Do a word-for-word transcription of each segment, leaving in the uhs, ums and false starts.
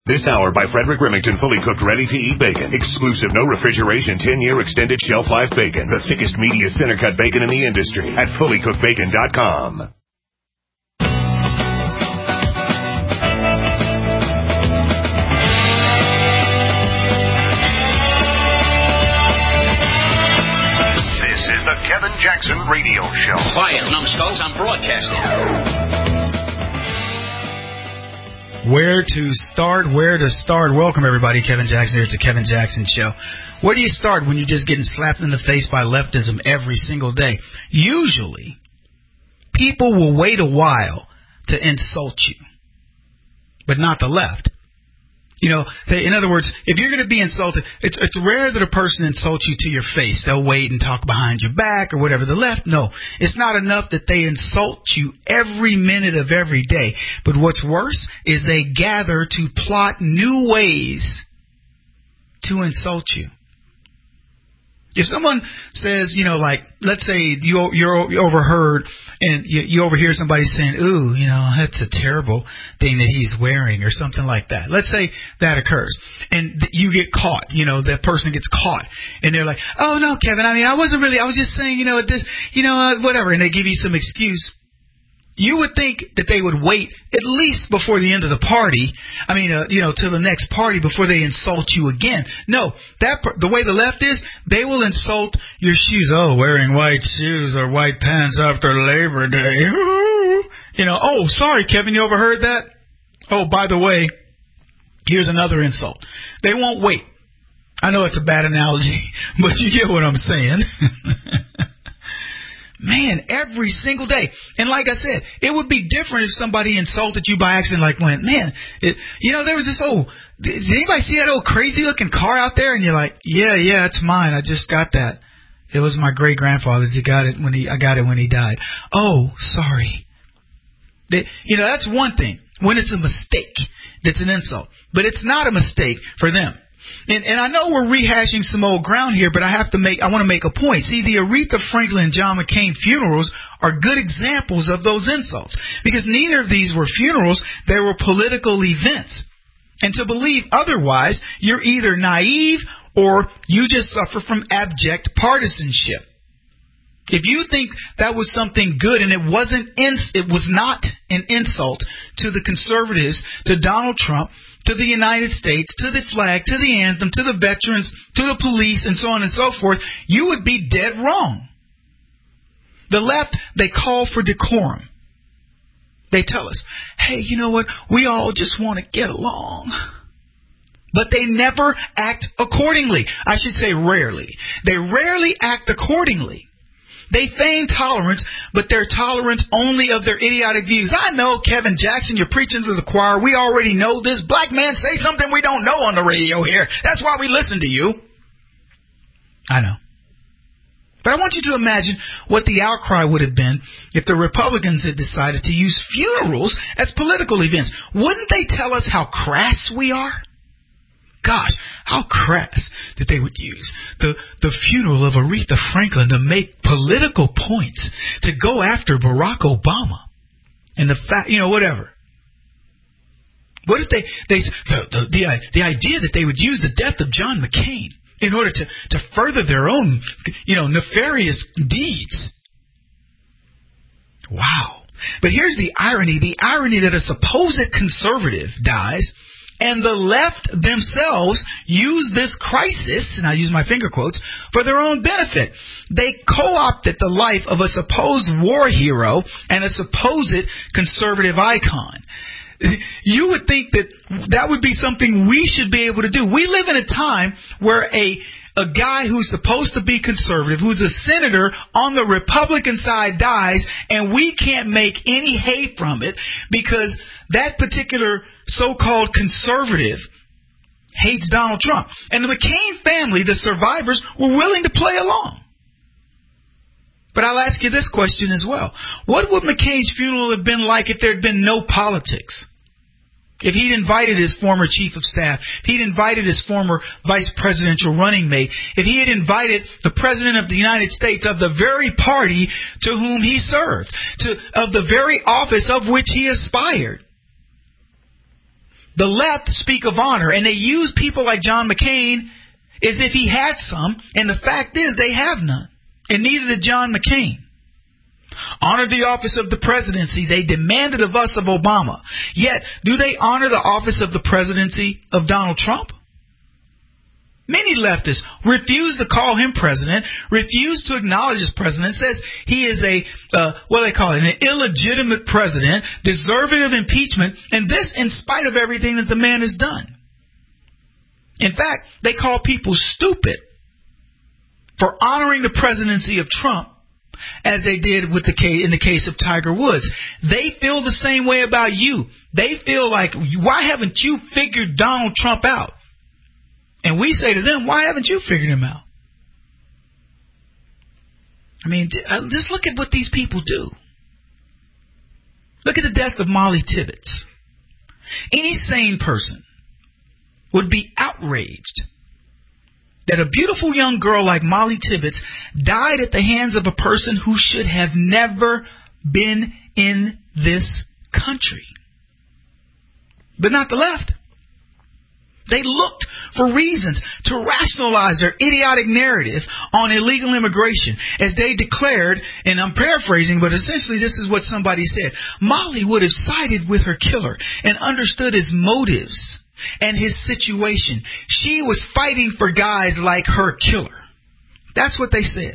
This hour by Frederick Remington, fully cooked, ready-to-eat bacon. Exclusive, no refrigeration, ten-year extended shelf life bacon. The thickest, meatiest, center-cut bacon in the industry at fully cooked bacon dot com. This is the Kevin Jackson Radio Show. Quiet, numbskulls, I'm broadcasting. Where to start, where to start. Welcome, everybody. Kevin Jackson here. It's the Kevin Jackson Show. Where do you start when you're just getting slapped in the face by leftism every single day? Usually, people will wait a while to insult you, but not the left. You know, they, in other words, if you're going to be insulted, it's it's rare that a person insults you to your face. They'll wait and talk behind your back or whatever. The left, no. It's not enough that they insult you every minute of every day. But what's worse is they gather to plot new ways to insult you. If someone says, you know, like, let's say you you're, you overheard and you, you overhear somebody saying, ooh, you know, that's a terrible thing that he's wearing or something like that. Let's say that occurs and you get caught, you know, that person gets caught and they're like, oh, no, Kevin, I mean, I wasn't really, I was just saying, you know, this, you know, uh, whatever. And they give you some excuse. You would think that they would wait at least before the end of the party. I mean, uh, you know, till the next party before they insult you again. No, that the way the left is, they will insult your shoes. Oh, wearing white shoes or white pants after Labor Day. You know, oh, sorry, Kevin, you overheard that? Oh, by the way, here's another insult. They won't wait. I know it's a bad analogy, but you get what I'm saying. Man, every single day. And like I said, it would be different if somebody insulted you by accident, like went, man, it, you know, there was this old, did anybody see that old crazy looking car out there? And you're like, yeah, yeah, it's mine. I just got that. It was my great grandfather's. He got it when he, I got it when he died. Oh, sorry. They, you know, that's one thing. When it's a mistake, that's an insult. But it's not a mistake for them. And, and I know we're rehashing some old ground here, but I have to make, I want to make a point. See, the Aretha Franklin and John McCain funerals are good examples of those insults because neither of these were funerals. They were political events. And to believe otherwise, you're either naive or you just suffer from abject partisanship. If you think that was something good and it wasn't, ins- it was not an insult to the conservatives, to Donald Trump, to the United States, to the flag, to the anthem, to the veterans, to the police, and so on and so forth, you would be dead wrong. The left, they call for decorum. They tell us, hey, you know what? We all just want to get along. But they never act accordingly. I should say rarely. They rarely act accordingly. They feign tolerance, but they're tolerant only of their idiotic views. I know, Kevin Jackson, you're preaching to the choir. We already know this. Black man, say something we don't know on the radio here. That's why we listen to you. I know. But I want you to imagine what the outcry would have been if the Republicans had decided to use funerals as political events. Wouldn't they tell us how crass we are? Gosh, how crass that they would use the, the funeral of Aretha Franklin to make political points, to go after Barack Obama and the fact, you know, whatever. What if they, they the, the, the, the idea that they would use the death of John McCain in order to, to further their own, you know, nefarious deeds? Wow. But here's the irony, the irony that a supposed conservative dies, and the left themselves use this crisis, and I use my finger quotes, for their own benefit. They co-opted the life of a supposed war hero and a supposed conservative icon. You would think that that would be something we should be able to do. We live in a time where a a guy who's supposed to be conservative, who's a senator on the Republican side, dies, and we can't make any hay from it because that particular so-called conservative hates Donald Trump. And the McCain family, the survivors, were willing to play along. But I'll ask you this question as well. What would McCain's funeral have been like if there had been no politics? If he'd invited his former chief of staff, if he'd invited his former vice presidential running mate, if he had invited the president of the United States of the very party to whom he served, to of the very office of which he aspired. The left speak of honor, and they use people like John McCain as if he had some, and the fact is they have none, and neither did John McCain. Honor the office of the presidency they demanded of us of Obama. Yet, do they honor the office of the presidency of Donald Trump? Many leftists refuse to call him president, refuse to acknowledge his president, says he is a, uh, what do they call it, an illegitimate president, deserving of impeachment, and this in spite of everything that the man has done. In fact, they call people stupid for honoring the presidency of Trump as they did with the case, in the case of Tiger Woods. They feel the same way about you. They feel like, why haven't you figured Donald Trump out? And we say to them, why haven't you figured him out? I mean, just look at what these people do. Look at the death of Molly Tibbetts. Any sane person would be outraged that a beautiful young girl like Molly Tibbetts died at the hands of a person who should have never been in this country. But not the left. They looked for reasons to rationalize their idiotic narrative on illegal immigration as they declared, and I'm paraphrasing, but essentially this is what somebody said. Molly would have sided with her killer and understood his motives and his situation. She was fighting for guys like her killer. That's what they said.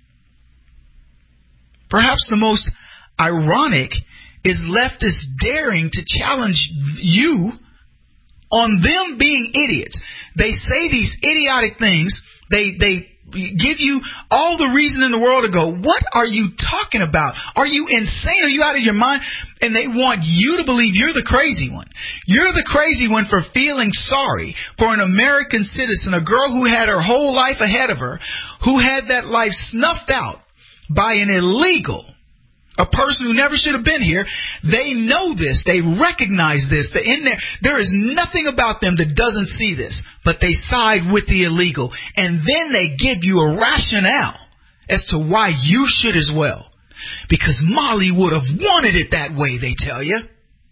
Perhaps the most ironic is leftists daring to challenge you on them being idiots. They say these idiotic things. They they give you all the reason in the world to go, what are you talking about? Are you insane? Are you out of your mind? And they want you to believe you're the crazy one. You're the crazy one for feeling sorry for an American citizen, a girl who had her whole life ahead of her, who had that life snuffed out by an illegal, a person who never should have been here. They know this. They recognize this. They're in there. There is nothing about them that doesn't see this, but they side with the illegal. And then they give you a rationale as to why you should as well. Because Molly would have wanted it that way, they tell you.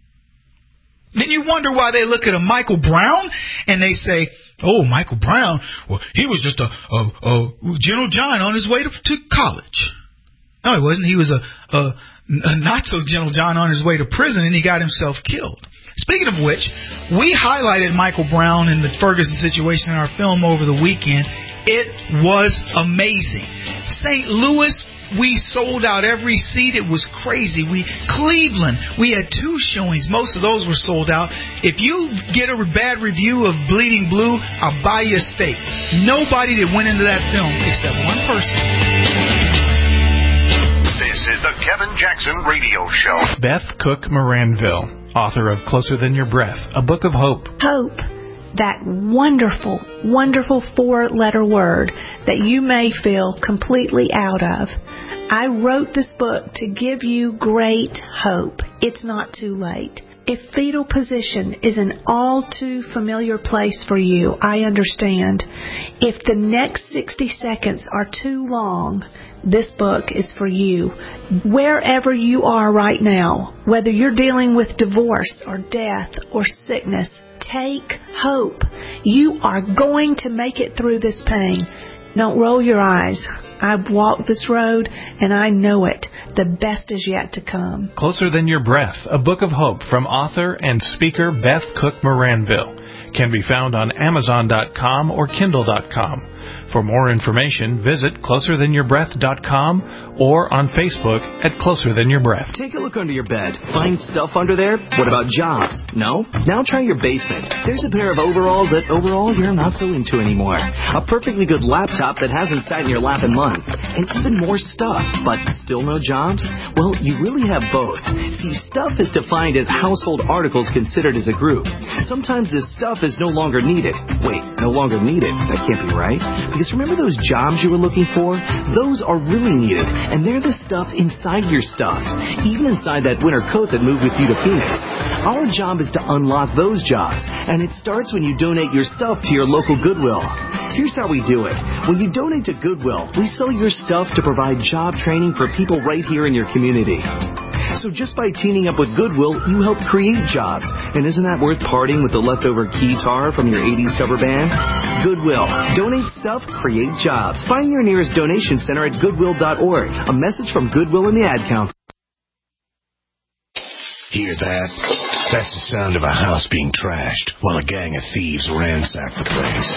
Then you wonder why they look at a Michael Brown and they say, oh, Michael Brown, well, he was just a, a, a General John on his way to, to college. No, he wasn't. He was a, a, a not-so-gentle John on his way to prison, and he got himself killed. Speaking of which, we highlighted Michael Brown and the Ferguson situation in our film over the weekend. It was amazing. Saint Louis, we sold out every seat. It was crazy. We Cleveland, we had two showings. Most of those were sold out. If you get a bad review of Bleeding Blue, I'll buy you a steak. Nobody that went into that film except one person. This is the Kevin Jackson Radio Show. Beth Cook Moranville, author of Closer Than Your Breath, a book of hope. Hope, that wonderful, wonderful four-letter word that you may feel completely out of. I wrote this book to give you great hope. It's not too late. If fetal position is an all too familiar place for you, I understand. If the next sixty seconds are too long, this book is for you. Wherever you are right now, whether you're dealing with divorce or death or sickness, take hope. You are going to make it through this pain. Don't roll your eyes. I've walked this road and I know it. The best is yet to come. Closer Than Your Breath, a book of hope from author and speaker Beth Cook Moranville. Can be found on Amazon dot com or Kindle dot com. For more information, visit closer than your breath dot com or on Facebook at Closer Than Your Breath. Take a look under your bed. Find stuff under there? What about jobs? No? Now try your basement. There's a pair of overalls that overall you're not so into anymore. A perfectly good laptop that hasn't sat in your lap in months. And even more stuff. But still no jobs? Well, you really have both. See, stuff is defined as household articles considered as a group. Sometimes this stuff is no longer needed. Wait, no longer needed? That can't be right. Because remember those jobs you were looking for? Those are really needed, and they're the stuff inside your stuff, even inside that winter coat that moved with you to Phoenix. Our job is to unlock those jobs, and it starts when you donate your stuff to your local Goodwill. Here's how we do it. When you donate to Goodwill, we sell your stuff to provide job training for people right here in your community. So just by teaming up with Goodwill, you help create jobs. And isn't that worth parting with the leftover guitar from your eighties cover band? Goodwill. Donate stuff, create jobs. Find your nearest donation center at goodwill dot org. A message from Goodwill and the Ad Council. Hear that? That's the sound of a house being trashed while a gang of thieves ransack the place.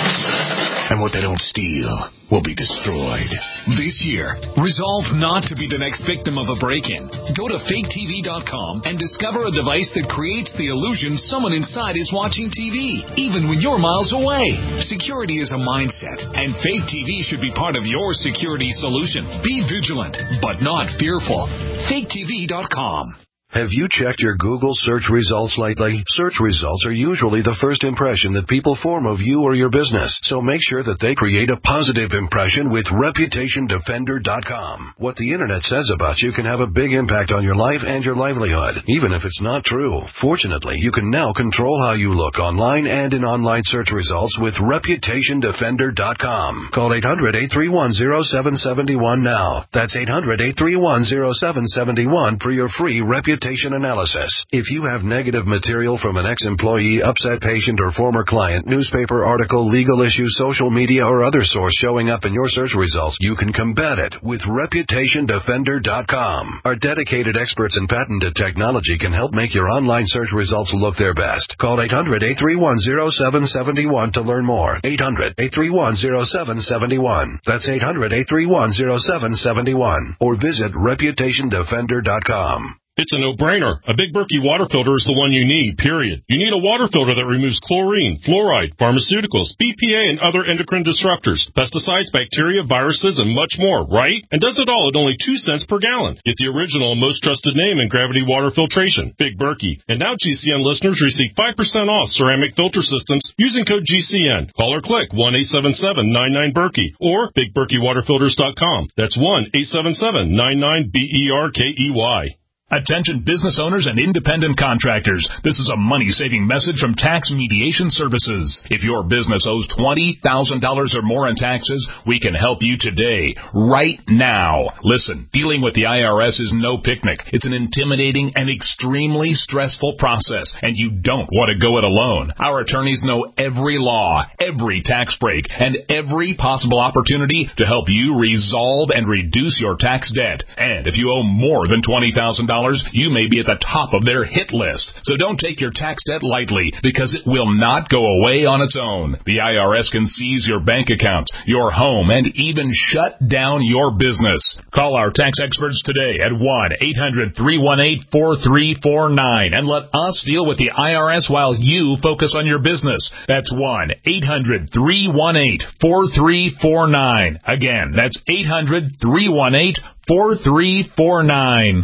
And what they don't steal will be destroyed. This year, resolve not to be the next victim of a break-in. Go to fake T V dot com and discover a device that creates the illusion someone inside is watching T V, even when you're miles away. Security is a mindset, and Fake T V should be part of your security solution. Be vigilant, but not fearful. fake T V dot com. Have you checked your Google search results lately? Search results are usually the first impression that people form of you or your business, so make sure that they create a positive impression with reputation defender dot com. What the internet says about you can have a big impact on your life and your livelihood, even if it's not true. Fortunately, you can now control how you look online and in online search results with reputation defender dot com. Call eight hundred, eight three one, zero seven seven one now. That's eight hundred, eight three one, zero seven seven one for your free reputation analysis. If you have negative material from an ex-employee, upset patient, or former client, newspaper article, legal issue, social media, or other source showing up in your search results, you can combat it with reputation defender dot com. Our dedicated experts in patented technology can help make your online search results look their best. Call eight hundred, eight three one, zero seven seven one to learn more. eight hundred, eight three one, zero seven seven one. That's eight hundred, eight three one, zero seven seven one. Or visit reputation defender dot com. It's a no-brainer. A Big Berkey water filter is the one you need, period. You need a water filter that removes chlorine, fluoride, pharmaceuticals, B P A, and other endocrine disruptors, pesticides, bacteria, viruses, and much more, right? And does it all at only two cents per gallon. Get the original and most trusted name in gravity water filtration, Big Berkey. And now G C N listeners receive five percent off ceramic filter systems using code G C N. Call or click one eight seven seven, nine nine, Berkey or big berkey water filters dot com. That's one eight seven seven, nine nine, B E R K E Y. Attention business owners and independent contractors. This is a money-saving message from Tax Mediation Services. If your business owes twenty thousand dollars or more in taxes, we can help you today, right now. Listen, dealing with the I R S is no picnic. It's an intimidating and extremely stressful process, and you don't want to go it alone. Our attorneys know every law, every tax break, and every possible opportunity to help you resolve and reduce your tax debt. And if you owe more than twenty thousand dollars, you may be at the top of their hit list. So don't take your tax debt lightly, because it will not go away on its own. The I R S can seize your bank accounts, your home, and even shut down your business. Call our tax experts today at one eight hundred, three one eight, four three four nine and let us deal with the I R S while you focus on your business. That's one eight hundred, three one eight, four three four nine. Again, that's eight hundred, three one eight, four three four nine.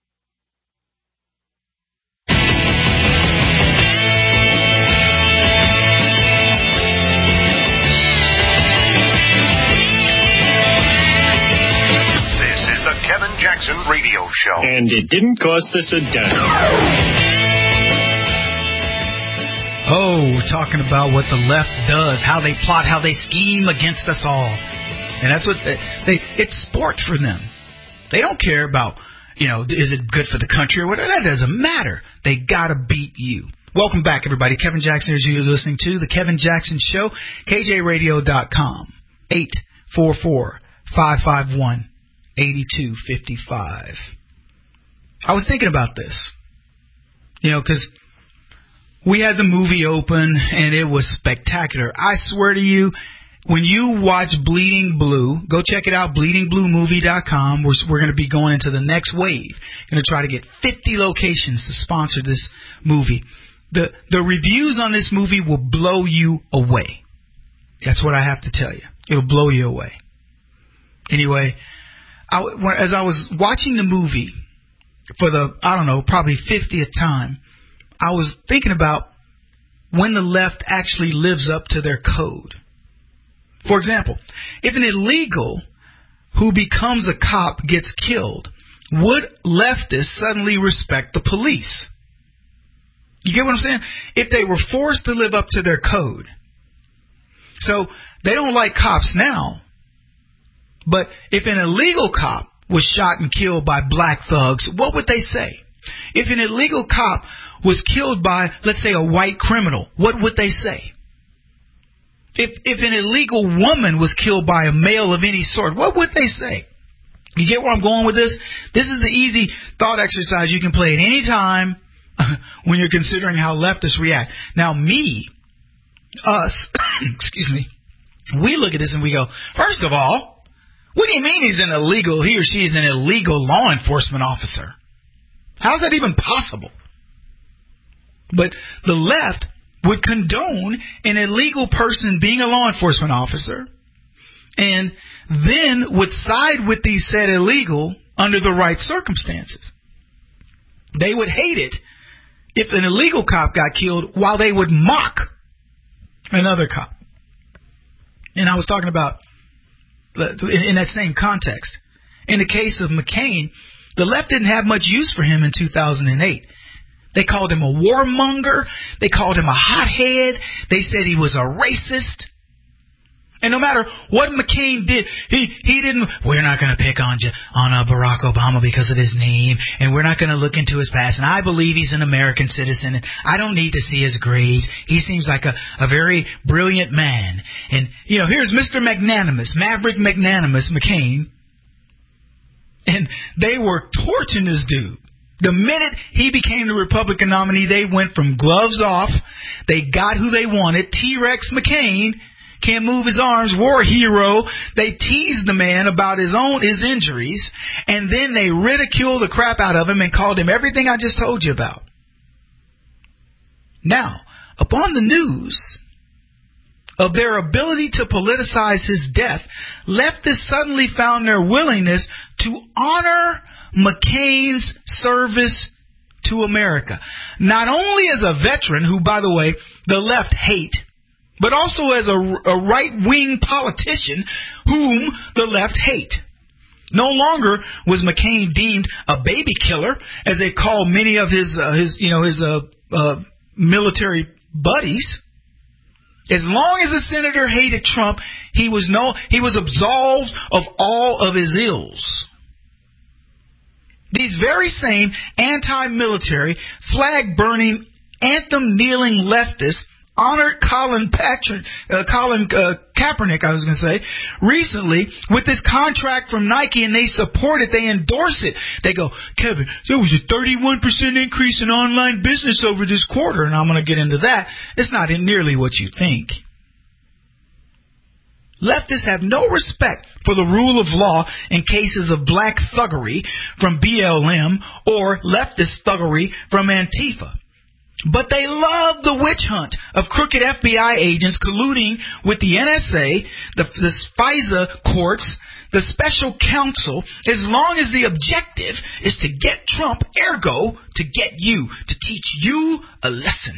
Kevin Jackson Radio Show. And it didn't cost us a dime. Oh, we're talking about what the left does, how they plot, how they scheme against us all. And that's what they, they it's sport for them. They don't care about, you know, is it good for the country or whatever. That doesn't matter. They got to beat you. Welcome back, everybody. Kevin Jackson is you listening to The Kevin Jackson Show, K J radio dot com, eight four four, five five one, eight two five five. I was thinking about this, you know, because we had the movie open and it was spectacular. I swear to you, when you watch Bleeding Blue, go check it out, bleeding blue movie dot com. We're, we're going to be going into the next wave. Going to try to get fifty locations to sponsor this movie. The the reviews on this movie will blow you away. That's what I have to tell you. It'll blow you away. Anyway, I, as I was watching the movie for the, I don't know, probably fiftieth time, I was thinking about when the left actually lives up to their code. For example, if an illegal who becomes a cop gets killed, would leftists suddenly respect the police? You get what I'm saying? If they were forced to live up to their code. So they don't like cops now. But if an illegal cop was shot and killed by black thugs, what would they say? If an illegal cop was killed by, let's say, a white criminal, what would they say? If if an illegal woman was killed by a male of any sort, what would they say? You get where I'm going with this? This is the easy thought exercise you can play at any time when you're considering how leftists react. Now, me, us, excuse me, we look at this and we go, first of all, what do you mean he's an illegal, he or she is an illegal law enforcement officer? How is that even possible? But the left would condone an illegal person being a law enforcement officer and then would side with the said illegal under the right circumstances. They would hate it if an illegal cop got killed while they would mock another cop. And I was talking about in that same context. In the case of McCain, the left didn't have much use for him in two thousand eight. They called him a warmonger. They called him a hothead. They said he was a racist. And no matter what McCain did, he, he didn't, we're not going to pick on on uh, Barack Obama because of his name, and we're not going to look into his past, and I believe he's an American citizen, and I don't need to see his grades. He seems like a, a very brilliant man. And, you know, here's Mister Magnanimous, Maverick Magnanimous McCain, and they were torching this dude. The minute he became the Republican nominee, they went from gloves off. They got who they wanted, T-Rex McCain. Can't move his arms, war hero. They teased the man about his own his injuries, and then they ridiculed the crap out of him and called him everything I just told you about. Now, upon the news of their ability to politicize his death, leftists suddenly found their willingness to honor McCain's service to America. Not only as a veteran, who, by the way, the left hate, but also as a, a right-wing politician whom the left hate. No longer was McCain deemed a baby killer, as they call many of his, uh, his you know, his uh, uh, military buddies. As long as the senator hated Trump, he was no, he was absolved of all of his ills. These very same anti-military, flag-burning, anthem-kneeling leftists honored Colin Patrick, uh, Colin uh, Kaepernick, I was going to say, recently with this contract from Nike, and they support it, they endorse it. They go, Kevin, there was a thirty-one percent increase in online business over this quarter, and I'm going to get into that. It's not nearly what you think. Leftists have no respect for the rule of law in cases of black thuggery from B L M or leftist thuggery from Antifa. But they love the witch hunt of crooked F B I agents colluding with the N S A, the, the FISA courts, the special counsel, as long as the objective is to get Trump, ergo, to get you, to teach you a lesson.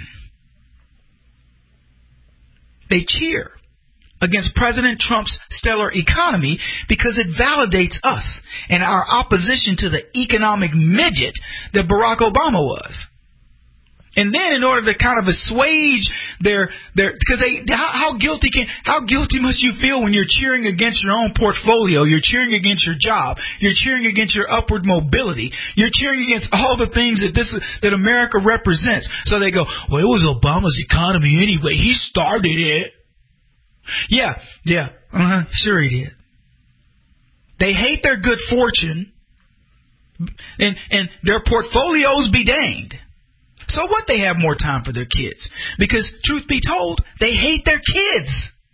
They cheer against President Trump's stellar economy because it validates us and our opposition to the economic midget that Barack Obama was. And then, in order to kind of assuage their their, because they how, how guilty can how guilty must you feel when you're cheering against your own portfolio, you're cheering against your job, you're cheering against your upward mobility, you're cheering against all the things that this that America represents. So they go, well, it was Obama's economy anyway. He started it. Yeah, yeah, uh-huh, sure he did. They hate their good fortune, and and their portfolios be danged. So what, they have more time for their kids? Because, truth be told, they hate their kids.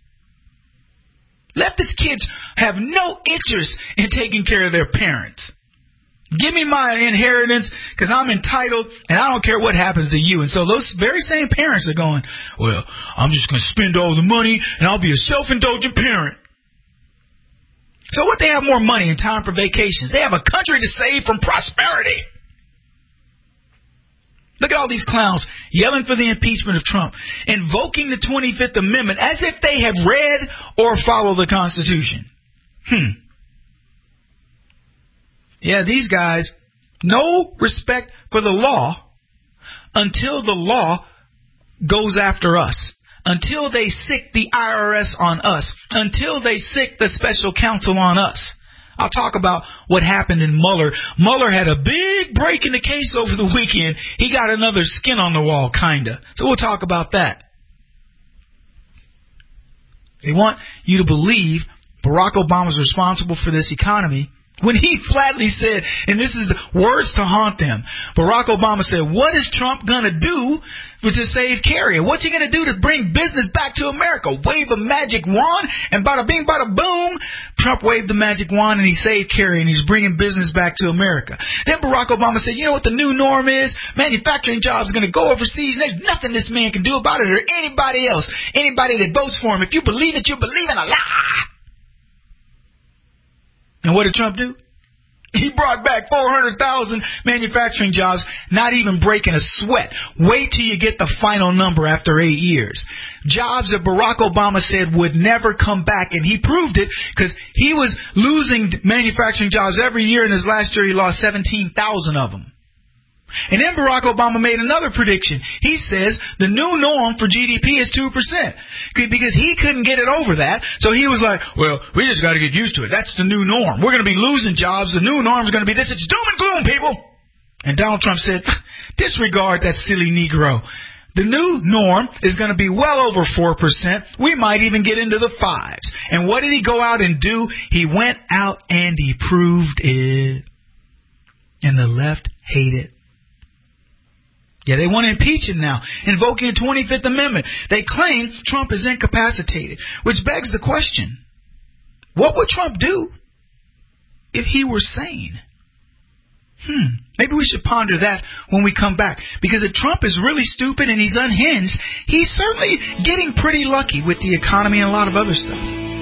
Leftist kids have no interest in taking care of their parents. Give me my inheritance because I'm entitled and I don't care what happens to you. And so those very same parents are going, well, I'm just going to spend all the money and I'll be a self-indulgent parent. So what, they have more money and time for vacations. They have a country to save from prosperity. Look at all these clowns yelling for the impeachment of Trump, invoking the twenty-fifth Amendment as if they have read or followed the Constitution. Hmm. Yeah, these guys, no respect for the law until the law goes after us, until they sick the I R S on us, until they sick the special counsel on us. I'll talk about what happened in Mueller. Mueller had a big break in the case over the weekend. He got another skin on the wall, kinda. So we'll talk about that. They want you to believe Barack Obama's responsible for this economy when he flatly said, and this is the words to haunt them, Barack Obama said, what is Trump going to do to save Kerry? What's he going to do to bring business back to America? Wave a magic wand, and bada bing, bada boom, Trump waved the magic wand and he saved Kerry, and he's bringing business back to America. Then Barack Obama said, you know what the new norm is? Manufacturing jobs are going to go overseas, and there's nothing this man can do about it or anybody else, anybody that votes for him. If you believe it, you believe in a lie. And what did Trump do? He brought back four hundred thousand manufacturing jobs, not even breaking a sweat. Wait till you get the final number after eight years. Jobs that Barack Obama said would never come back, and he proved it because he was losing manufacturing jobs every year. In his last year, he lost seventeen thousand of them. And then Barack Obama made another prediction. He says the new norm for G D P is two percent because he couldn't get it over that. So he was like, well, we just got to get used to it. That's the new norm. We're going to be losing jobs. The new norm is going to be this. It's doom and gloom, people. And Donald Trump said, disregard that silly Negro. The new norm is going to be well over four percent. We might even get into the fives. And what did he go out and do? He went out and he proved it. And the left hate it. Yeah, they want to impeach him now, invoking the twenty-fifth Amendment. They claim Trump is incapacitated, which begs the question, what would Trump do if he were sane? Hmm, maybe we should ponder that when we come back. Because if Trump is really stupid and he's unhinged, he's certainly getting pretty lucky with the economy and a lot of other stuff.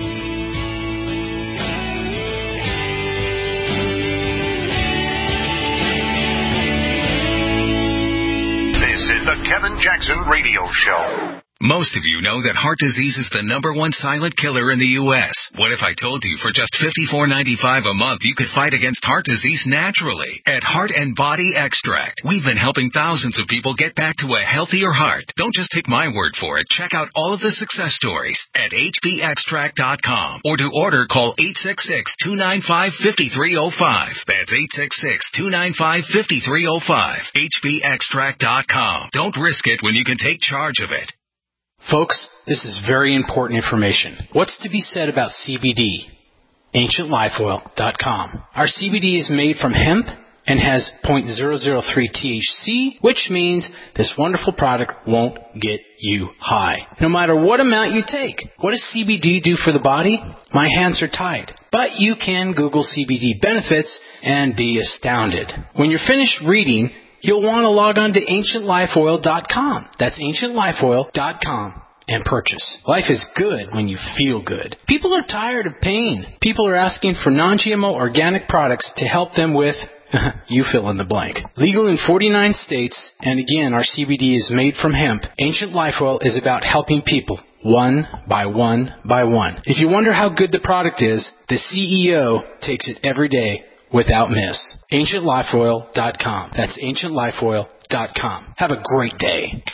The Kevin Jackson Radio Show. Most of you know that heart disease is the number one silent killer in the U S What if I told you for just fifty-four ninety-five a month you could fight against heart disease naturally? At Heart and Body Extract, we've been helping thousands of people get back to a healthier heart. Don't just take my word for it. Check out all of the success stories at H B extract dot com, or to order, call eight six six, two nine five, five three zero five. That's eight six six, two nine five, five three zero five. H B extract dot com. Don't risk it when you can take charge of it. Folks, this is very important information. What's to be said about C B D? ancient life oil dot com. Our C B D is made from hemp and has zero point zero zero three T H C, which means this wonderful product won't get you high, no matter what amount you take. What does C B D do for the body? My hands are tied. But you can Google C B D benefits and be astounded. When you're finished reading, you'll want to log on to ancient life oil dot com. That's ancient life oil dot com and purchase. Life is good when you feel good. People are tired of pain. People are asking for non G M O organic products to help them with, you fill in the blank. Legal in forty-nine states, and again, our C B D is made from hemp. Ancient Life Oil is about helping people one by one by one. If you wonder how good the product is, the C E O takes it every day without miss. ancient life oil dot com. That's ancient life oil dot com. Have a great day.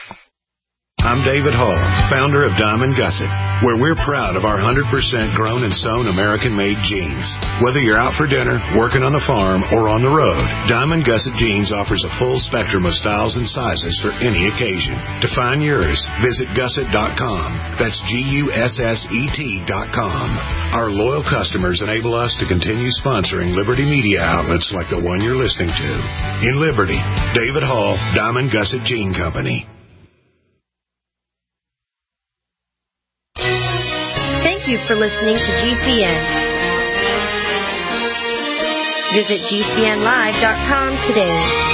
I'm David Hall, founder of Diamond Gusset, where we're proud of our one hundred percent grown and sewn American-made jeans. Whether you're out for dinner, working on the farm, or on the road, Diamond Gusset Jeans offers a full spectrum of styles and sizes for any occasion. To find yours, visit gusset dot com. That's G U S S E T dot com. Our loyal customers enable us to continue sponsoring Liberty media outlets like the one you're listening to. In Liberty, David Hall, Diamond Gusset Jean Company. Thank you for listening to G C N. Visit G C N live dot com today.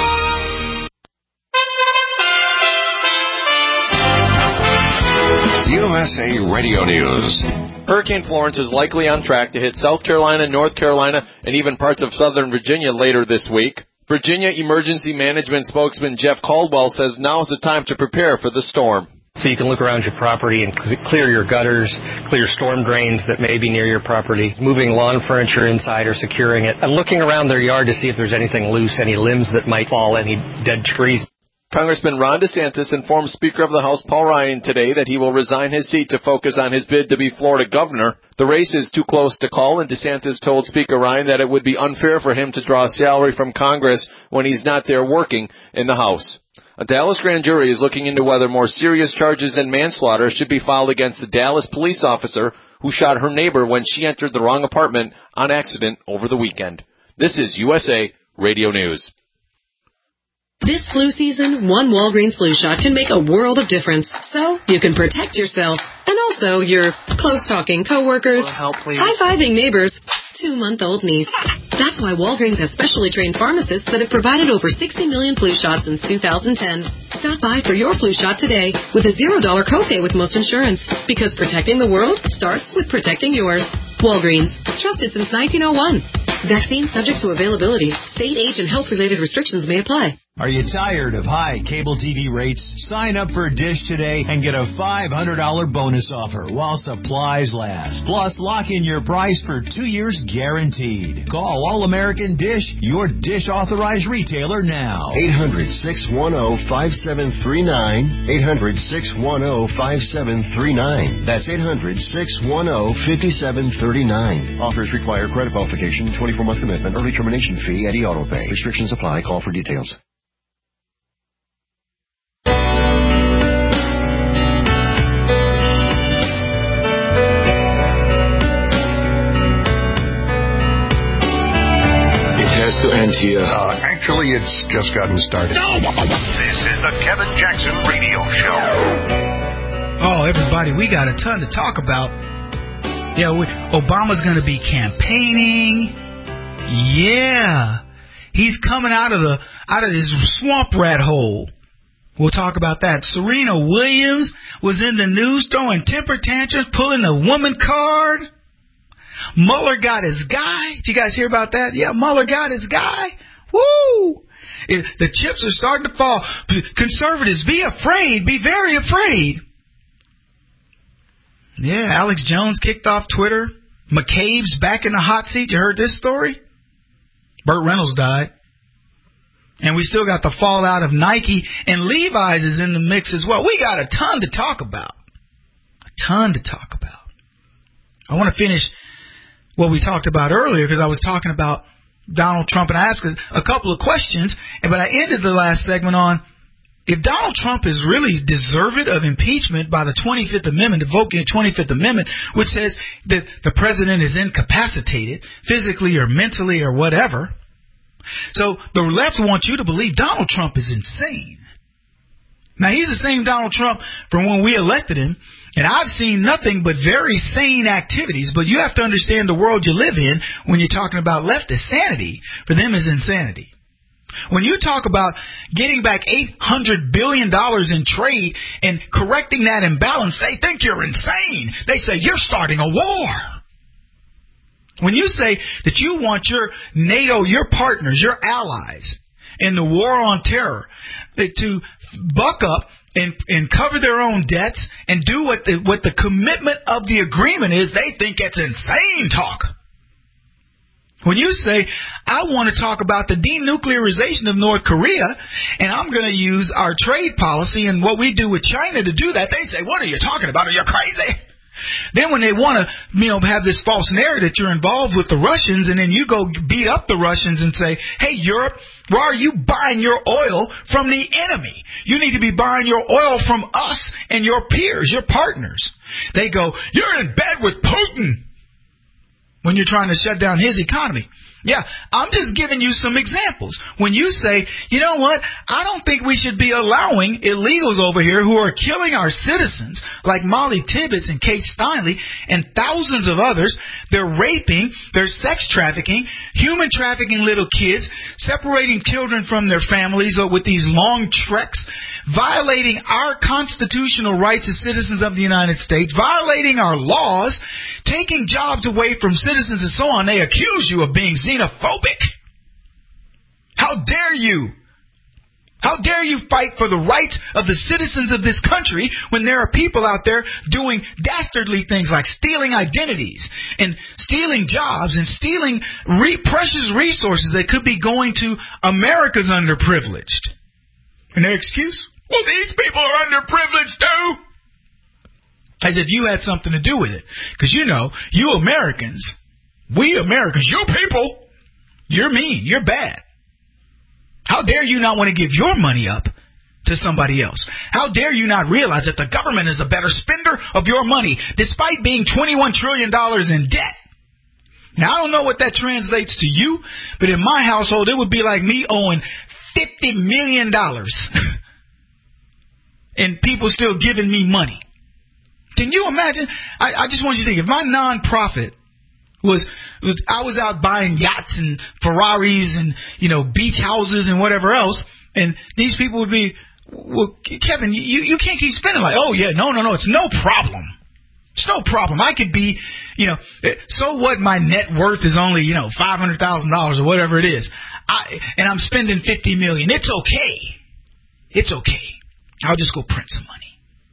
U S A Radio News. Hurricane Florence is likely on track to hit South Carolina, North Carolina, and even parts of southern Virginia later this week. Virginia Emergency Management spokesman Jeff Caldwell says now is the time to prepare for the storm. So you can look around your property and clear your gutters, clear storm drains that may be near your property, moving lawn furniture inside or securing it, and looking around their yard to see if there's anything loose, any limbs that might fall, any dead trees. Congressman Ron DeSantis informed Speaker of the House Paul Ryan today that he will resign his seat to focus on his bid to be Florida governor. The race is too close to call, and DeSantis told Speaker Ryan that it would be unfair for him to draw a salary from Congress when he's not there working in the House. A Dallas grand jury is looking into whether more serious charges than manslaughter should be filed against the Dallas police officer who shot her neighbor when she entered the wrong apartment on accident over the weekend. This is U S A Radio News. This flu season, one Walgreens flu shot can make a world of difference. So you can protect yourself and also your close-talking coworkers, high-fiving neighbors, two-month-old niece. That's why Walgreens has specially trained pharmacists that have provided over sixty million flu shots since two thousand ten. Stop by for your flu shot today with a zero dollar copay with most insurance. Because protecting the world starts with protecting yours. Walgreens. Trusted since nineteen oh one. Vaccine subject to availability. State, age, and health-related restrictions may apply. Are you tired of high cable T V rates? Sign up for Dish today and get a five hundred dollars bonus offer while supplies last. Plus, lock in your price for two years guaranteed. Call All-American Dish, your Dish authorized retailer now. eight hundred, six one zero, five seven three nine. eight hundred, six one zero, five seven three nine. That's eight hundred, six one zero, five seven three nine. Offers require credit qualification, twenty-four month commitment, early termination fee, and e-auto pay. Restrictions apply. Call for details. Has to end here. Uh, actually, it's just gotten started. This is the Kevin Jackson Radio Show. Oh, everybody, we got a ton to talk about. Yeah, we, Obama's going to be campaigning. Yeah, he's coming out of the out of his swamp rat hole. We'll talk about that. Serena Williams was in the news throwing temper tantrums, pulling the woman card. Mueller got his guy. Did you guys hear about that? Yeah, Mueller got his guy. Woo! It, the chips are starting to fall. Conservatives, be afraid. Be very afraid. Yeah, Alex Jones kicked off Twitter. McCabe's back in the hot seat. You heard this story? Burt Reynolds died. And we still got the fallout of Nike, and Levi's is in the mix as well. We got a ton to talk about. A ton to talk about. I want to finish what we talked about earlier, because I was talking about Donald Trump, and I asked a couple of questions, but I ended the last segment on, if Donald Trump is really deserving of impeachment by the twenty-fifth Amendment, invoking the twenty-fifth Amendment, which says that the president is incapacitated, physically or mentally or whatever. So the left wants you to believe Donald Trump is insane. Now, he's the same Donald Trump from when we elected him, and I've seen nothing but very sane activities, but you have to understand the world you live in when you're talking about leftist sanity. For them is insanity. When you talk about getting back eight hundred billion dollars in trade and correcting that imbalance, they think you're insane. They say you're starting a war. When you say that you want your NATO, your partners, your allies in the war on terror to buck up and, and cover their own debts and do what the, what the commitment of the agreement is, they think it's insane talk. When you say, I want to talk about the denuclearization of North Korea, and I'm going to use our trade policy and what we do with China to do that, they say, what are you talking about? Are you crazy? Then when they want to, you know, have this false narrative that you're involved with the Russians, and then you go beat up the Russians and say, hey, Europe, why are you buying your oil from the enemy? You need to be buying your oil from us and your peers, your partners. They go, you're in bed with Putin when you're trying to shut down his economy. Yeah, I'm just giving you some examples. When you say, you know what, I don't think we should be allowing illegals over here who are killing our citizens, like Molly Tibbetts and Kate Steinle and thousands of others. They're raping, they're sex trafficking, human trafficking little kids, separating children from their families with these long treks, violating our constitutional rights as citizens of the United States, violating our laws, taking jobs away from citizens and so on. They accuse you of being xenophobic. How dare you? How dare you fight for the rights of the citizens of this country when there are people out there doing dastardly things like stealing identities and stealing jobs and stealing re- precious resources that could be going to America's underprivileged? And their excuse? Well, these people are underprivileged too. As if you had something to do with it. Because you know, you Americans, we Americans, you people, you're mean, you're bad. How dare you not want to give your money up to somebody else? How dare you not realize that the government is a better spender of your money, despite being twenty-one trillion dollars in debt? Now, I don't know what that translates to you, but in my household, it would be like me owing fifty million dollars and people still giving me money. Can you imagine? I, I just want you to think, if my nonprofit was, was, I was out buying yachts and Ferraris and, you know, beach houses and whatever else, and these people would be, well, Kevin, you, you can't keep spending like, oh, yeah, no, no, no, it's no problem. It's no problem. I could be, you know, so what my net worth is only, you know, five hundred thousand dollars or whatever it is. I, and I'm spending fifty million dollars. It's okay. It's okay. I'll just go print some money.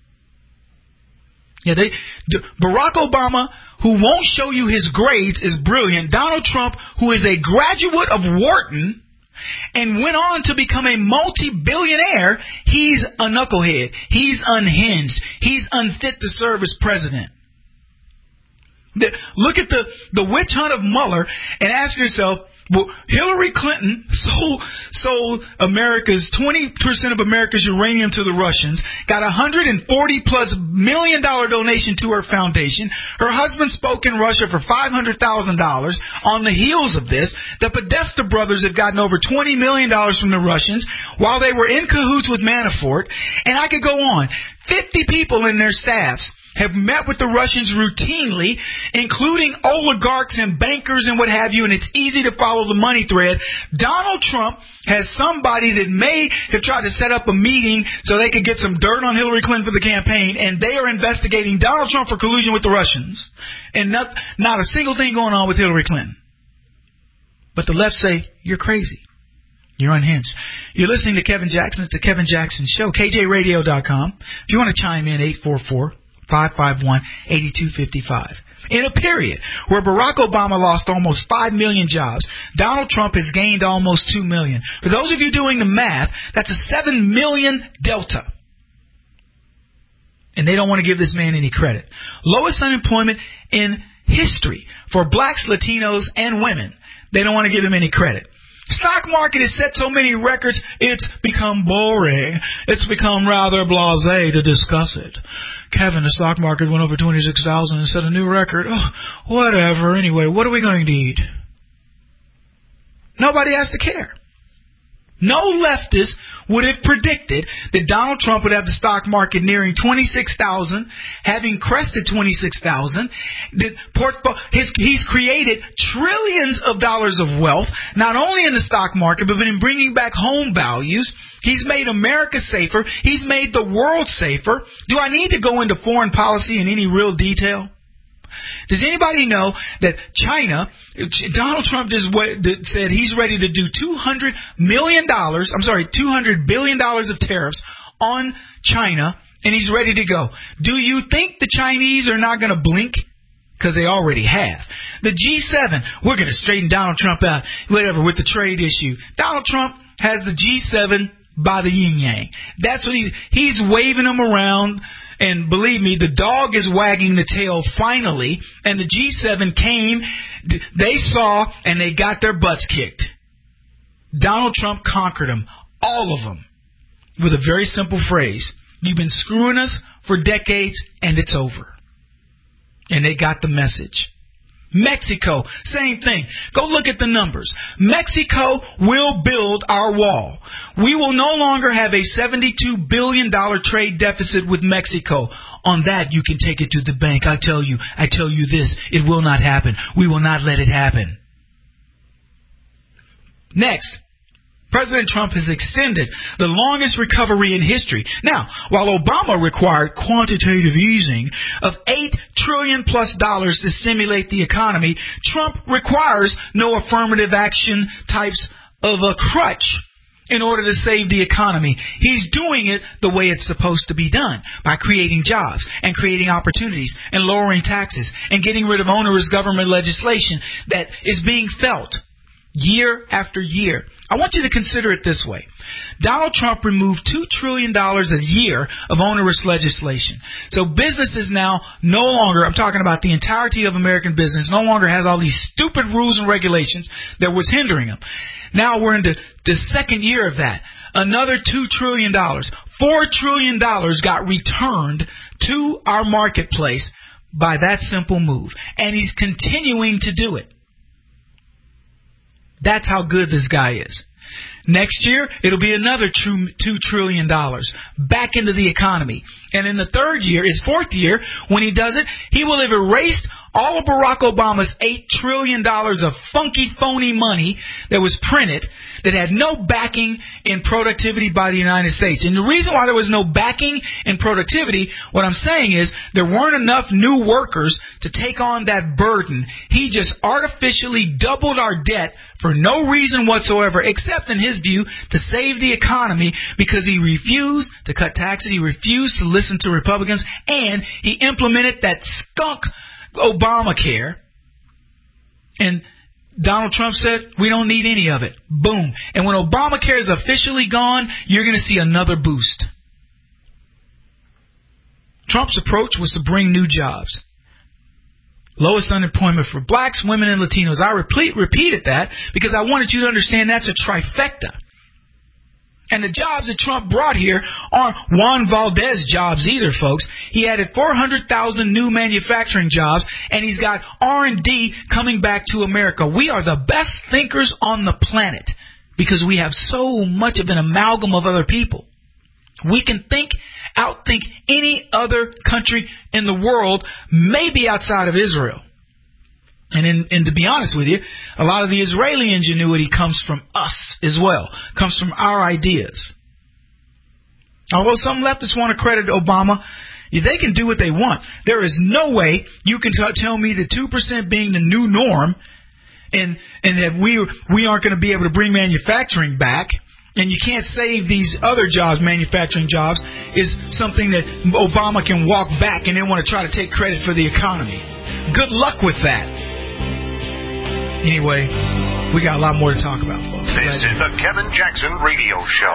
Yeah, they, Barack Obama, who won't show you his grades, is brilliant. Donald Trump, who is a graduate of Wharton and went on to become a multi-billionaire, he's a knucklehead. He's unhinged. He's unfit to serve as president. The, look at the, the witch hunt of Mueller and ask yourself, well, Hillary Clinton sold, sold America's twenty percent of America's uranium to the Russians, got a one hundred forty plus million dollar donation to her foundation. Her husband spoke in Russia for five hundred thousand dollars. On the heels of this, the Podesta brothers have gotten over twenty million dollars from the Russians while they were in cahoots with Manafort. And I could go on. fifty people in their staffs have met with the Russians routinely, including oligarchs and bankers and what have you, and it's easy to follow the money thread. Donald Trump has somebody that may have tried to set up a meeting so they could get some dirt on Hillary Clinton for the campaign, and they are investigating Donald Trump for collusion with the Russians, and not, not a single thing going on with Hillary Clinton. But the left say, you're crazy. You're unhinged. You're listening to Kevin Jackson. It's the Kevin Jackson Show. K J radio dot com. If you want to chime in, eight four four, five five one, eight two five five. In a period where Barack Obama lost almost five million jobs, Donald Trump has gained almost two million. For those of you doing the math, that's a seven million delta. And they don't want to give this man any credit. Lowest unemployment in history for blacks, Latinos, and women. They don't want to give him any credit. Stock market has set so many records, it's become boring. It's become rather blasé to discuss it. Kevin, the stock market went over twenty-six thousand and set a new record. Oh, whatever. Anyway, what are we going to eat? Nobody has to care. No leftist would have predicted that Donald Trump would have the stock market nearing twenty-six thousand, having crested twenty-six thousand. That he's created trillions of dollars of wealth, not only in the stock market, but in bringing back home values. He's made America safer. He's made the world safer. Do I need to go into foreign policy in any real detail? Does anybody know that China, Donald Trump just said he's ready to do two hundred million dollars, I'm sorry, two hundred billion dollars of tariffs on China, and he's ready to go. Do you think the Chinese are not going to blink? Because they already have. The G seven, we're going to straighten Donald Trump out, whatever, with the trade issue. Donald Trump has the G seven by the yin-yang. That's what he's, he's waving them around. And believe me, the dog is wagging the tail finally, and the G seven came, they saw, and they got their butts kicked. Donald Trump conquered them, all of them, with a very simple phrase. You've been screwing us for decades, and it's over. And they got the message. Mexico, same thing. Go look at the numbers. Mexico will build our wall. We will no longer have a seventy-two billion dollars trade deficit with Mexico. On that, you can take it to the bank. I tell you, I tell you this, it will not happen. We will not let it happen. Next. President Trump has extended the longest recovery in history. Now, while Obama required quantitative easing of eight trillion dollars plus dollars to stimulate the economy, Trump requires no affirmative action types of a crutch in order to save the economy. He's doing it the way it's supposed to be done, by creating jobs and creating opportunities and lowering taxes and getting rid of onerous government legislation that is being felt year after year. I want you to consider it this way. Donald Trump removed two trillion dollars a year of onerous legislation. So businesses now no longer, I'm talking about the entirety of American business, no longer has all these stupid rules and regulations that was hindering them. Now we're into the second year of that. Another two trillion dollars. four trillion dollars got returned to our marketplace by that simple move. And he's continuing to do it. That's how good this guy is. Next year, it'll be another two trillion dollars back into the economy. And in the third year, his fourth year, when he does it, he will have erased all of Barack Obama's eight trillion dollars of funky, phony money that was printed that had no backing in productivity by the United States. And the reason why there was no backing in productivity, what I'm saying is there weren't enough new workers to take on that burden. He just artificially doubled our debt for no reason whatsoever, except in his view, to save the economy, because he refused to cut taxes, he refused to listen to Republicans, and he implemented that skunk Obamacare. And Donald Trump said, we don't need any of it. Boom. And when Obamacare is officially gone, you're going to see another boost. Trump's approach was to bring new jobs. Lowest unemployment for blacks, women, and Latinos. I repeat, repeated that because I wanted you to understand that's a trifecta. And the jobs that Trump brought here aren't Juan Valdez jobs either, folks. He added four hundred thousand new manufacturing jobs, and he's got R and D coming back to America. We are the best thinkers on the planet because we have so much of an amalgam of other people. We can think, outthink any other country in the world, maybe outside of Israel. And, in, and to be honest with you, a lot of the Israeli ingenuity comes from us as well, comes from our ideas. Although some leftists want to credit Obama, they can do what they want. There is no way you can t- tell me that two percent being the new norm and, and that we, we aren't going to be able to bring manufacturing back, and you can't save these other jobs, manufacturing jobs, is something that Obama can walk back and then want to try to take credit for the economy. Good luck with that. Anyway, we got a lot more to talk about, folks. This is the Kevin Jackson Radio Show.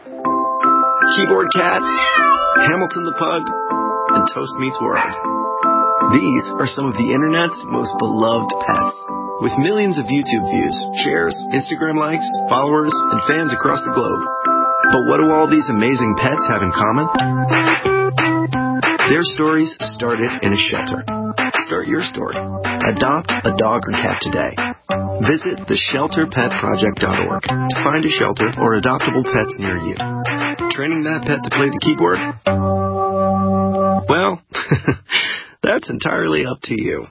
Keyboard Cat, Hamilton the Pug, and Toast Meets World. These are some of the internet's most beloved pets. With millions of YouTube views, shares, Instagram likes, followers, and fans across the globe. But what do all these amazing pets have in common? Their stories started in a shelter. Start your story. Adopt a dog or cat today. Visit the shelter pet project dot org to find a shelter or adoptable pets near you. Training that pet to play the keyboard? Well, that's entirely up to you.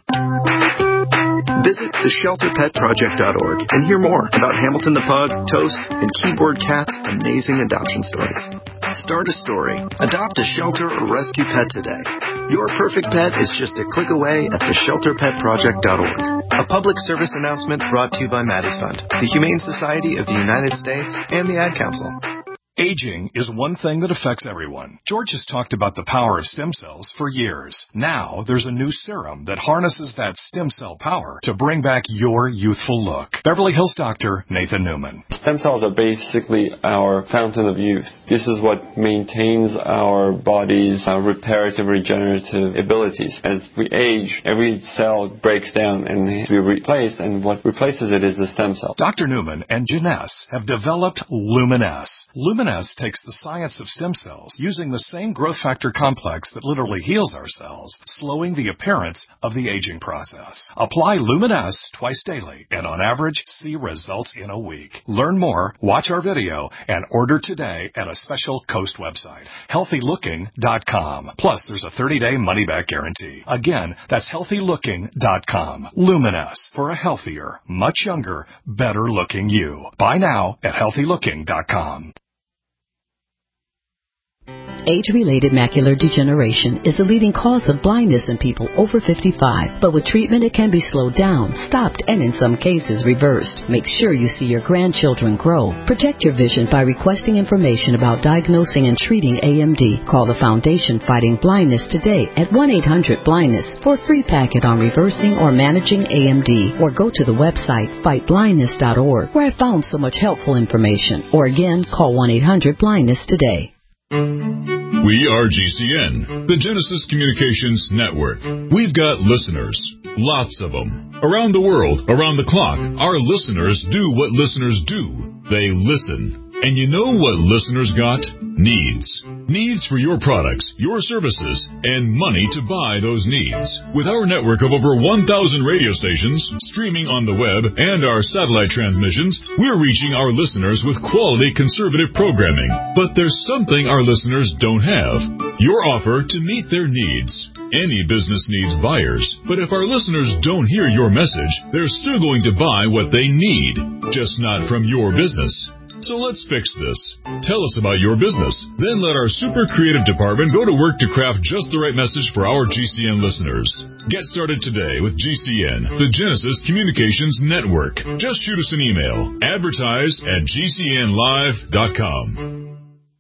Visit the shelter pet project dot org and hear more about Hamilton the Pug, Toast, and Keyboard Cat's amazing adoption stories. Start a story. Adopt a shelter or rescue pet today. Your perfect pet is just a click away at the shelter pet project dot org. A public service announcement brought to you by Maddie's Fund, the Humane Society of the United States, and the Ad Council. Aging is one thing that affects everyone. George has talked about the power of stem cells for years. Now, there's a new serum that harnesses that stem cell power to bring back your youthful look. Beverly Hills doctor Nathan Newman. Stem cells are basically our fountain of youth. This is what maintains our body's uh, reparative, regenerative abilities. As we age, every cell breaks down and needs to be replaced, and what replaces it is the stem cell. Doctor Newman and Janess have developed Luminess. Luminess takes the science of stem cells using the same growth factor complex that literally heals our cells, slowing the appearance of the aging process. Apply Luminess twice daily and on average see results in a week. Learn more, watch our video, and order today at a special Coast website, healthy looking dot com. Plus, there's a thirty-day money-back guarantee. Again, that's healthy looking dot com. Luminess, for a healthier, much younger, better-looking you. Buy now at healthy looking dot com. Age-related macular degeneration is the leading cause of blindness in people over fifty-five. But with treatment, it can be slowed down, stopped, and in some cases reversed. Make sure you see your grandchildren grow. Protect your vision by requesting information about diagnosing and treating A M D. Call the Foundation Fighting Blindness today at one eight hundred blindness for a free packet on reversing or managing A M D. Or go to the website fight blindness dot org, where I found so much helpful information. Or again, call one eight hundred blindness today. We are G C N, the Genesis Communications Network. We've got listeners, lots of them. Around the world, around the clock, our listeners do what listeners do. They listen. And you know what listeners got? Needs. Needs for your products, your services, and money to buy those needs. With our network of over one thousand radio stations, streaming on the web, and our satellite transmissions, we're reaching our listeners with quality conservative programming. But there's something our listeners don't have. Your offer to meet their needs. Any business needs buyers, but if our listeners don't hear your message, they're still going to buy what they need, just not from your business. So let's fix this. Tell us about your business. Then let our super creative department go to work to craft just the right message for our G C N listeners. Get started today with G C N, the Genesis Communications Network. Just shoot us an email. Advertise at G C N live dot com.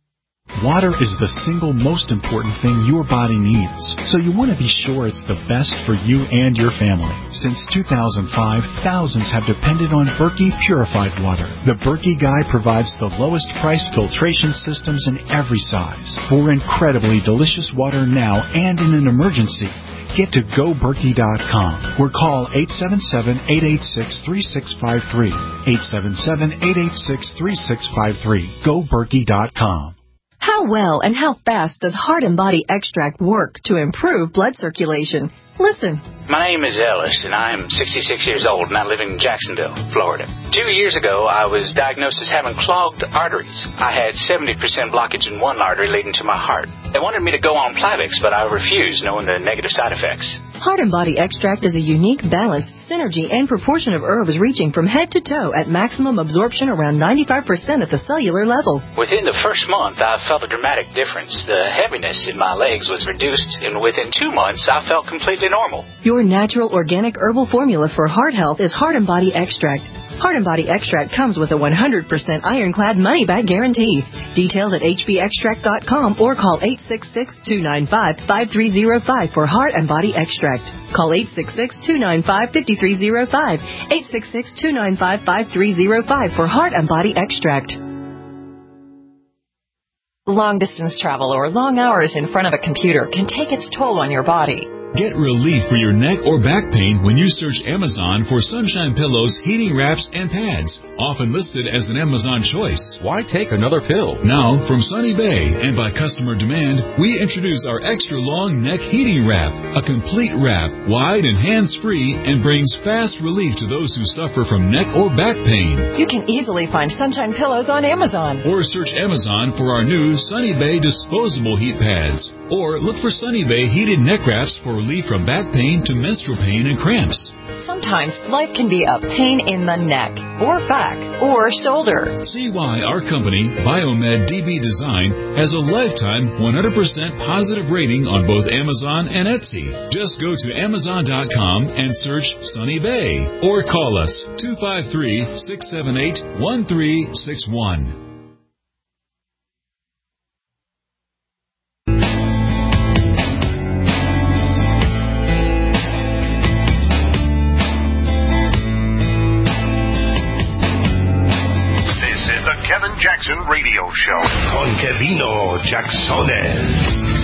Water is the single most important thing your body needs, so you want to be sure it's the best for you and your family. Since two thousand five, thousands have depended on Berkey purified water. The Berkey Guy provides the lowest price filtration systems in every size. For incredibly delicious water now and in an emergency, get to go berkey dot com or call eight seven seven, eight eight six, three six five three. eight seven seven, eight eight six, three six five three. go berkey dot com. How well and how fast does Heart and Body Extract work to improve blood circulation? Listen. My name is Ellis, and I am sixty-six years old, and I live in Jacksonville, Florida. Two years ago, I was diagnosed as having clogged arteries. I had seventy percent blockage in one artery leading to my heart. They wanted me to go on Plavix, but I refused, knowing the negative side effects. Heart and Body Extract is a unique balance, synergy, and proportion of herbs reaching from head to toe at maximum absorption around ninety-five percent at the cellular level. Within the first month, I felt a dramatic difference. The heaviness in my legs was reduced, and within two months, I felt completely normal. Your natural organic herbal formula for heart health is Heart and Body Extract. Heart and Body Extract comes with a one hundred percent ironclad money-back guarantee. Details at H B extract dot com or call eight six six, two nine five, five three zero five for Heart and Body Extract. Call eight six six, two nine five, five three zero five, eight six six, two nine five, five three zero five for Heart and Body Extract. Long-distance travel or long hours in front of a computer can take its toll on your body. Get relief for your neck or back pain when you search Amazon for Sunshine Pillows, heating wraps, and pads, often listed as an Amazon choice. Why take another pill? Now, from Sunny Bay and by customer demand, we introduce our extra long neck heating wrap, a complete wrap, wide and hands-free, and brings fast relief to those who suffer from neck or back pain. You can easily find Sunshine Pillows on Amazon. Or search Amazon for our new Sunny Bay disposable heat pads. Or look for Sunny Bay heated neck wraps for relief from back pain to menstrual pain and cramps. Sometimes life can be a pain in the neck, or back, or shoulder. See why our company, Biomed D B Design, has a lifetime one hundred percent positive rating on both Amazon and Etsy. Just go to amazon dot com and search Sunny Bay. Or call us two five three, six seven eight, one three six one. Jackson Radio Show con Kevino Jacksones.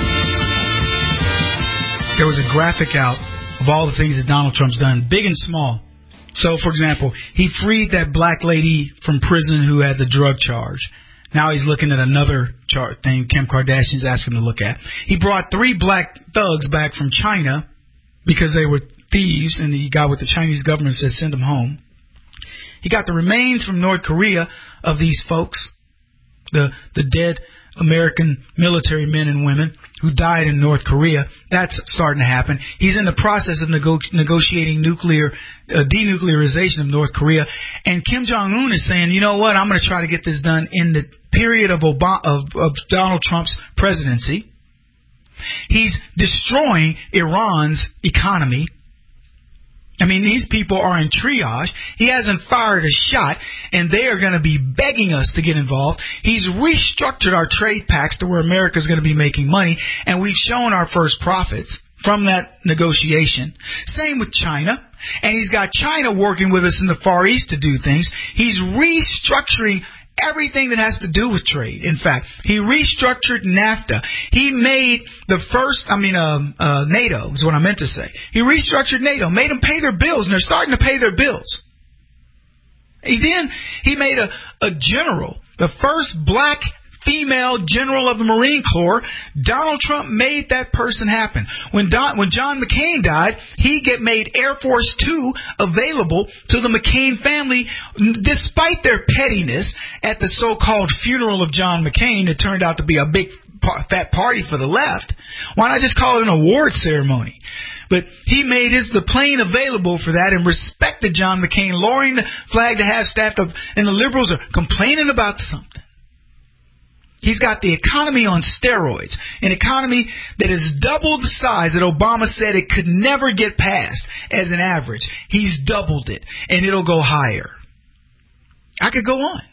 There was a graphic out of all the things that Donald Trump's done, big and small. So, for example, he freed that black lady from prison who had the drug charge. Now he's looking at another chart thing Kim Kardashian's asking him to look at. He brought three black thugs back from China because they were thieves, and he got with the Chinese government and said send them home. He got the remains from North Korea of these folks, the the dead American military men and women who died in North Korea. That's starting to happen. He's in the process of nego- negotiating nuclear uh, denuclearization of North Korea. And Kim Jong-un is saying, you know what, I'm going to try to get this done in the period of, Obama, of, of Donald Trump's presidency. He's destroying Iran's economy. I mean, these people are in triage. He hasn't fired a shot, and they are going to be begging us to get involved. He's restructured our trade pacts to where America's going to be making money, and we've shown our first profits from that negotiation. Same with China. And he's got China working with us in the Far East to do things. He's restructuring everything that has to do with trade. In fact, he restructured NAFTA. He made the first, I mean, um, uh, NATO is what I meant to say. He restructured NATO, made them pay their bills, and they're starting to pay their bills. He then, he made a, a general, the first black female general of the Marine Corps. Donald Trump made that person happen. When Don, when John McCain died, he get made Air Force Two available to the McCain family, despite their pettiness at the so-called funeral of John McCain. It turned out to be a big fat party for the left. Why not just call it an award ceremony? But he made his the plane available for that and respected John McCain, lowering the flag to have staffed up, and the liberals are complaining about something. He's got the economy on steroids, an economy that is double the size that Obama said it could never get past as an average. He's doubled it, and it'll go higher. I could go on.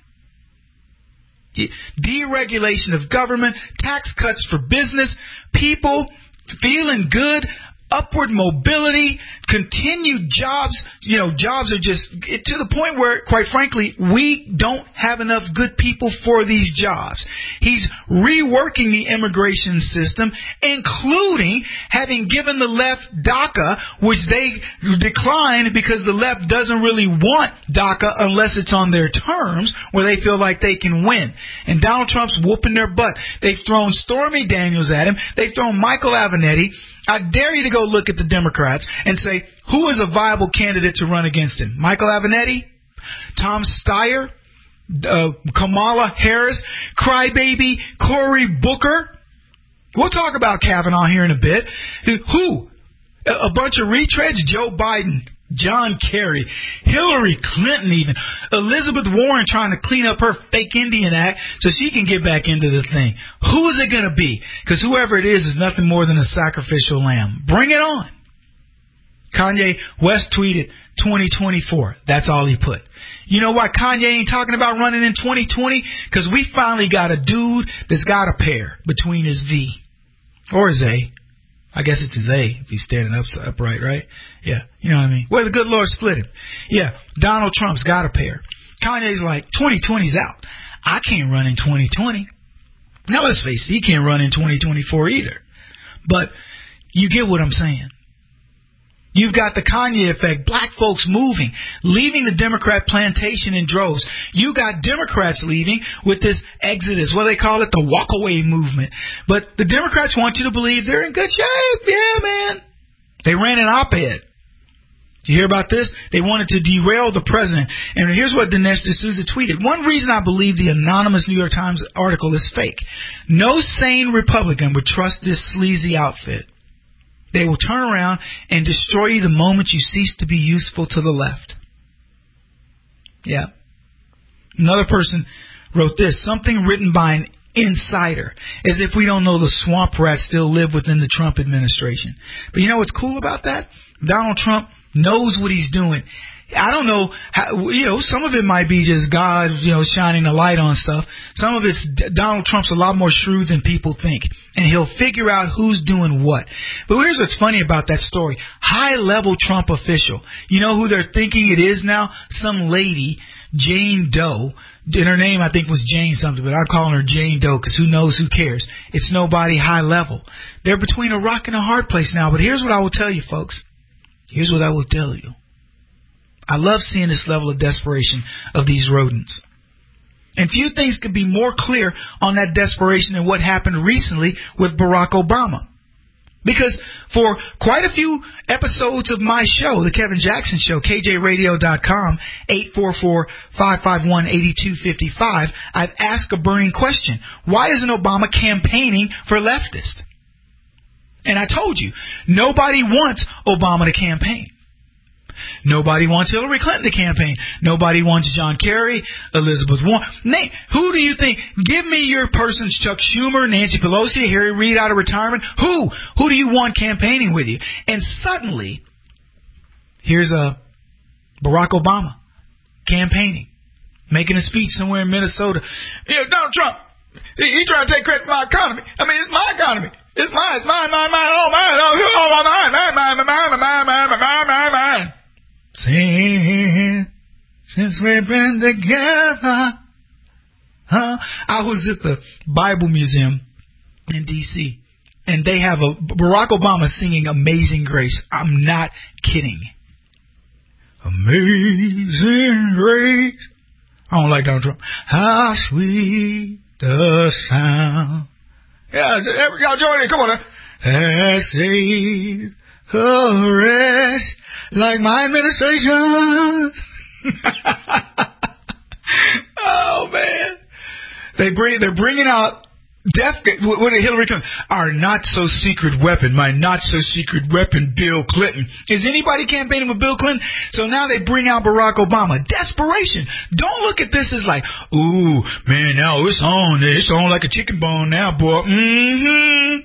Deregulation of government, tax cuts for business, people feeling good, upward mobility, continued jobs. You know, jobs are just to the point where, quite frankly, we don't have enough good people for these jobs. He's reworking the immigration system, including having given the left DACA, which they declined because the left doesn't really want DACA unless it's on their terms where they feel like they can win. And Donald Trump's whooping their butt. They've thrown Stormy Daniels at him. They've thrown Michael Avenatti. I dare you to go look at the Democrats and say, who is a viable candidate to run against him? Michael Avenatti? Tom Steyer? Uh, Kamala Harris? Crybaby Cory Booker? We'll talk about Kavanaugh here in a bit. Who? A, a bunch of retreads? Joe Biden, John Kerry, Hillary Clinton even, Elizabeth Warren trying to clean up her fake Indian Act so she can get back into the thing. Who is it going to be? Because whoever it is is nothing more than a sacrificial lamb. Bring it on. Kanye West tweeted twenty twenty-four. That's all he put. You know why Kanye ain't talking about running in twenty twenty? Because we finally got a dude that's got a pair between his V or his A. I guess it's his A if he's standing up upright, right? Yeah, you know what I mean? Well, the good Lord split him. Yeah, Donald Trump's got a pair. Kanye's like, twenty twenty's out. I can't run in twenty twenty. Now, let's face it, he can't run in twenty twenty-four either. But you get what I'm saying. You've got the Kanye effect, black folks moving, leaving the Democrat plantation in droves. You got Democrats leaving with this exodus. Well, they call it the walk-away movement. But the Democrats want you to believe they're in good shape. Yeah, man. They ran an op-ed. Did you hear about this? They wanted to derail the president. And here's what Dinesh D'Souza tweeted. One reason I believe the anonymous New York Times article is fake. No sane Republican would trust this sleazy outfit. They will turn around and destroy you the moment you cease to be useful to the left. Yeah. Another person wrote this, something written by an insider, as if we don't know the swamp rats still live within the Trump administration. But you know what's cool about that? Donald Trump knows what he's doing. I don't know how, you know, some of it might be just God, you know, shining a light on stuff. Some of it's Donald Trump's a lot more shrewd than people think. And he'll figure out who's doing what. But here's what's funny about that story. High-level Trump official. You know who they're thinking it is now? Some lady, Jane Doe. And her name, I think, was Jane something, but I'm calling her Jane Doe because who knows, who cares. It's nobody high level. They're between a rock and a hard place now. But here's what I will tell you, folks. Here's what I will tell you. I love seeing this level of desperation of these rodents. And few things could be more clear on that desperation than what happened recently with Barack Obama. Because for quite a few episodes of my show, The Kevin Jackson Show, K J radio dot com, eight four four, five five one, eight two five five, I've asked a burning question. Why isn't Obama campaigning for leftists? And I told you, nobody wants Obama to campaign. Nobody wants Hillary Clinton to campaign. Nobody wants John Kerry, Elizabeth Warren. Nate, who do you think? Give me your persons, Chuck Schumer, Nancy Pelosi, Harry Reid out of retirement. Who? Who do you want campaigning with you? And suddenly, here's a Barack Obama campaigning, making a speech somewhere in Minnesota. Yeah, Donald Trump, he, he trying to take credit for my economy. I mean, it's my economy. It's mine. It's mine, mine, mine, all mine. Oh, all mine, mine, mine, mine, mine, mine, mine, mine, mine, mine. Since, since we've been together. Huh? I was at the Bible Museum in D C, and they have a Barack Obama singing Amazing Grace. I'm not kidding. Amazing Grace. I don't like Donald Trump. How sweet the sound. Yeah, y'all join in. Come on now. That saved a wretch like my administration. Oh man, they bring they're bringing out death. What did Hillary Clinton? Our not so secret weapon, my not so secret weapon, Bill Clinton. Is anybody campaigning with Bill Clinton? So now they bring out Barack Obama. Desperation. Don't look at this as like, ooh man, now it's on. It's on like a chicken bone now, boy. Mm-hmm.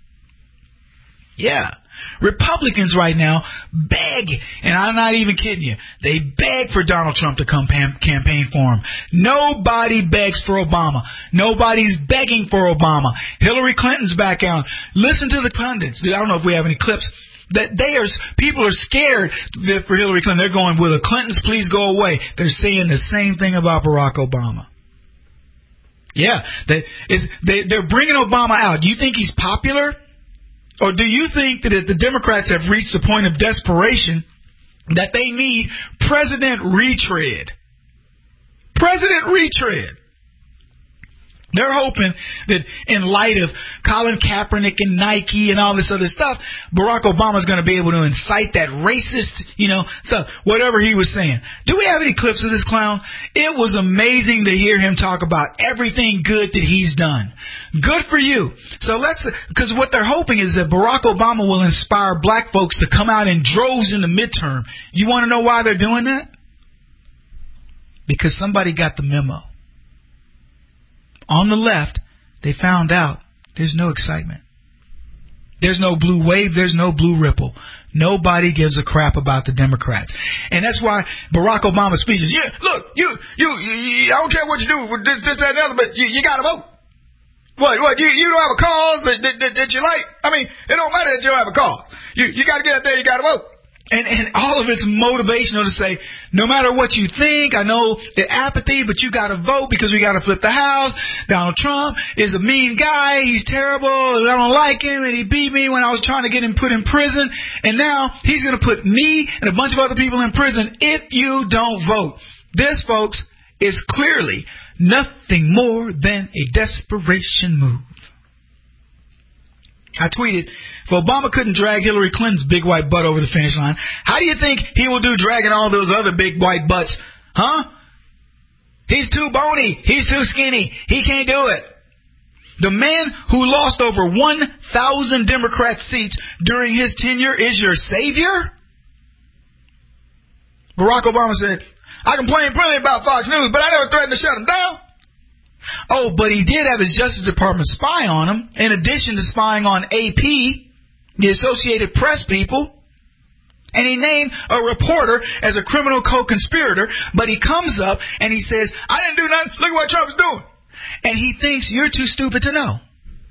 Yeah. Republicans right now beg, and I'm not even kidding you, they beg for Donald Trump to come pam- campaign for him. Nobody begs for Obama. Nobody's begging for Obama. Hillary Clinton's back out. Listen to the pundits. I don't know if we have any clips. That they are, people are scared that for Hillary Clinton. They're going, will the Clintons please go away? They're saying the same thing about Barack Obama. Yeah, they, they, they're bringing Obama out. Do you think he's popular? Or do you think that the Democrats have reached the point of desperation that they need President Retread? President Retread. They're hoping that in light of Colin Kaepernick and Nike and all this other stuff, Barack Obama's going to be able to incite that racist, you know, stuff, whatever he was saying. Do we have any clips of this clown? It was amazing to hear him talk about everything good that he's done. Good for you. So let's, because what they're hoping is that Barack Obama will inspire black folks to come out in droves in the midterm. You want to know why they're doing that? Because somebody got the memo. On the left, they found out there's no excitement. There's no blue wave. There's no blue ripple. Nobody gives a crap about the Democrats. And that's why Barack Obama's speeches, yeah, look, you, you, you, I don't care what you do with this, this, that, and the other, but you, you got to vote. What, what, you, you don't have a cause that, that, that, that you like? I mean, it don't matter that you don't have a cause. You, you got to get out there, you got to vote. And, and all of it's motivational to say, no matter what you think, I know the apathy, but you got to vote because we got to flip the house. Donald Trump is a mean guy. He's terrible. I don't like him. And he beat me when I was trying to get him put in prison. And now he's going to put me and a bunch of other people in prison if you don't vote. This, folks, is clearly nothing more than a desperation move. I tweeted, if Obama couldn't drag Hillary Clinton's big white butt over the finish line, how do you think he will do dragging all those other big white butts? Huh? He's too bony. He's too skinny. He can't do it. The man who lost over one thousand Democrat seats during his tenure is your savior? Barack Obama said, I complain plenty about Fox News, but I never threatened to shut him down. Oh, but he did have his Justice Department spy on him, in addition to spying on A P, the Associated Press people, and he named a reporter as a criminal co-conspirator, but he comes up and he says, I didn't do nothing, look at what Trump is doing. And he thinks you're too stupid to know.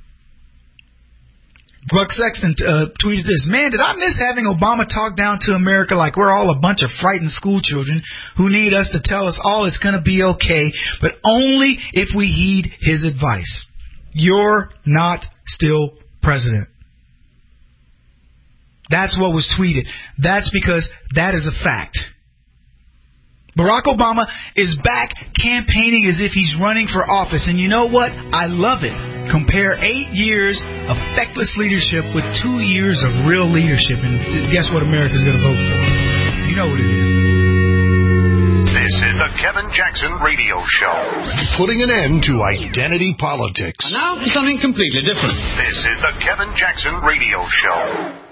Buck Sexton uh, tweeted this, man, did I miss having Obama talk down to America like we're all a bunch of frightened school children who need us to tell us all it's going to be okay, but only if we heed his advice. You're not still president. That's what was tweeted. That's because that is a fact. Barack Obama is back campaigning as if he's running for office. And you know what? I love it. Compare eight years of feckless leadership with two years of real leadership, and guess what America's going to vote for? You know what it is. This is the Kevin Jackson Radio Show. Putting an end to identity politics. And now for something completely different. This is the Kevin Jackson Radio Show.